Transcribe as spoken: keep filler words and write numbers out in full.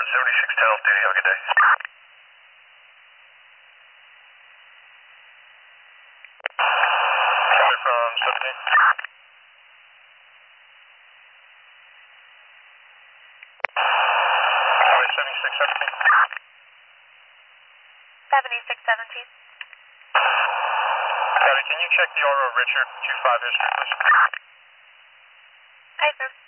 seventy-six ten off duty, have a good day. Sorry from seventeen. Sorry, seventy-six seventeen. seventy-six seventeen. Sorry, can you check the order of Richard two five history, please? Hi, sir.